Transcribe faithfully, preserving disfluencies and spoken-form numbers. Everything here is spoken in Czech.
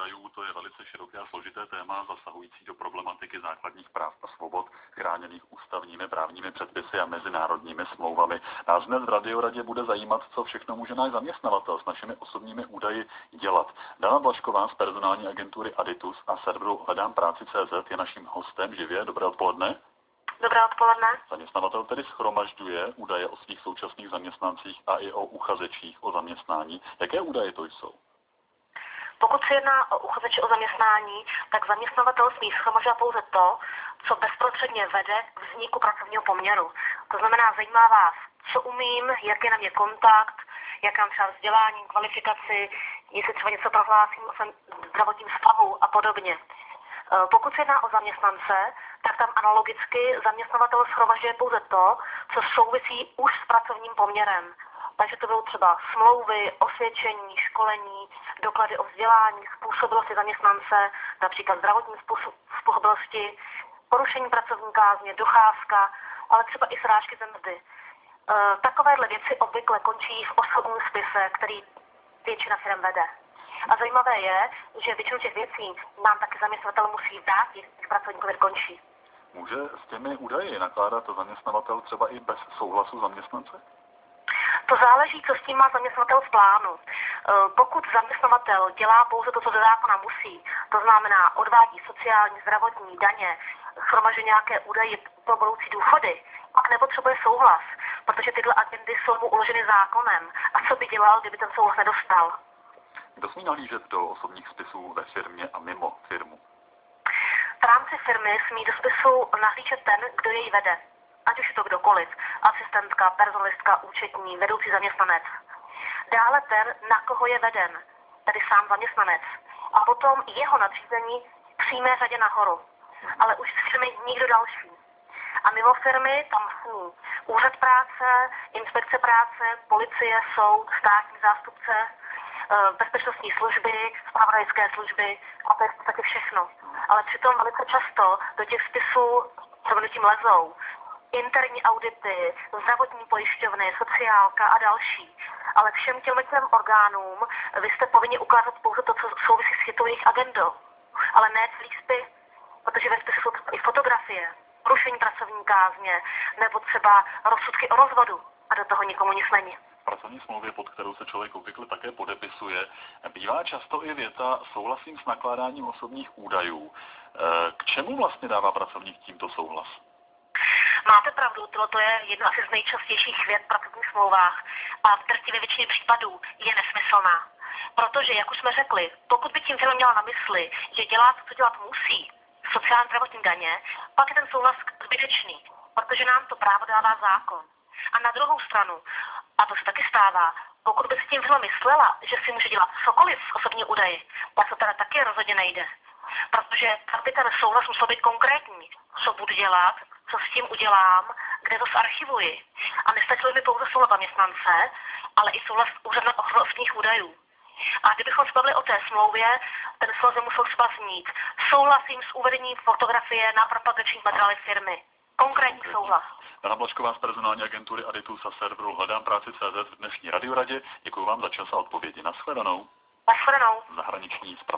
údajů, to je velice široké a složité téma zasahující do problematiky základních práv a svobod, chráněných ústavními právními předpisy a mezinárodními smlouvami. Nás dnes v Radioradě bude zajímat, co všechno může náš zaměstnavatel s našimi osobními údaji dělat. Dana Blažková z personální agentury Aditus a serveru Hledám práci tečka cé zet je naším hostem živě. Dobré odpoledne. Dobré odpoledne. Zaměstnavatel tedy shromažďuje údaje o svých současných zaměstnancích a i o uchazečích o zaměstnání. Jaké údaje to jsou? Pokud se jedná o uchazeče o zaměstnání, tak zaměstnavatel smí shromažďovat pouze to, co bezprostředně vede k vzniku pracovního poměru. To znamená, zajímá vás, co umím, jak je na mě kontakt, jak mám třeba vzdělání, kvalifikaci, jestli třeba něco prohlásím o svém zdravotním stavu a podobně. Pokud se jedná o zaměstnance, tak tam analogicky zaměstnavatel shromažďuje pouze to, co souvisí už s pracovním poměrem. Takže to budou třeba smlouvy, osvědčení, školení, doklady o vzdělání, způsobilosti zaměstnance, například zdravotní způsobilosti, porušení pracovní kázně, docházka, ale třeba i srážky ze mzdy. E, takovéhle věci obvykle končí v osobním spise, který většina firm vede. A zajímavé je, že většinu těch věcí nám taky zaměstnavatel musí dát, když pracovní poměr končí. Může s těmi údaji nakládat zaměstnavatel třeba i bez souhlasu zaměstnance? To záleží, co s tím má zaměstnavatel v plánu. Pokud zaměstnavatel dělá pouze to, co ze zákona musí, to znamená odvádí sociální, zdravotní, daně, shromažďuje nějaké údaje pro budoucí důchody, pak nepotřebuje souhlas, protože tyhle agendy jsou mu uloženy zákonem. A co by dělal, kdyby ten souhlas nedostal? Kdo smí nahlížet do osobních spisů ve firmě a mimo firmu? V rámci firmy smí do spisu nahlížet ten, kdo jej vede. Ať už je to kdokoliv, asistentka, personalistka, účetní, vedoucí zaměstnanec. Dále ten, na koho je veden, tedy sám zaměstnanec. A potom jeho nadřízení v přímé řadě nahoru. Ale už z firmy nikdo další. A mimo firmy tam smí úřad práce, inspekce práce, policie, soud, státní zástupce, bezpečnostní služby, zpravodajské služby a to je v podstatě všechno. Ale přitom velice často do těch spisů se do tím lezou interní audity, zdravotní pojišťovny, sociálka a další. Ale všem těm těm orgánům vy jste povinni ukázat pouze to, co souvisí s tou jejich agendou. Ale ne celý spis, protože ve spisu jsou i fotografie, porušení pracovní kázně, nebo třeba rozsudky o rozvodu a do toho nikomu nic není. V pracovní smlouvě, pod kterou se člověk obvykle také podepisuje, bývá často i věta souhlasím s nakládáním osobních údajů. K čemu vlastně dává pracovník tímto souhlas? Máte pravdu, to je jedna asi z nejčastějších vět v pracovních smlouvách a v drtivé většině případů je nesmyslná. Protože, jak už jsme řekli, pokud by tím firma měla na mysli, že dělá to, co dělat musí, sociální zdravotní daně, pak je ten souhlas zbytečný, protože nám to právo dává zákon. A na druhou stranu, a to se taky stává, pokud by si tím firma myslela, že si může dělat cokoliv s osobní údaji, tak to teda taky rozhodně nejde. Protože tak by ten souhlas musel být konkrétní, co budu dělat, co s tím udělám, kde to zarchivuji. A nestačilo mi pouze souhlas zaměstnance, ale i souhlas úřadu ochrany osobních údajů. A kdybychom se bavili o té smlouvě, ten souhlas musel třeba znít. Souhlasím s uvedením fotografie na propagačních materiálech firmy. Konkrétní souhlas. Dana Blažková z personální agentury Aditus a serveru Hledám práci tečka cé zet v dnešní Radioradě. Děkuji vám za čas a odpovědi. Nashledanou. Nashledanou. Zahraniční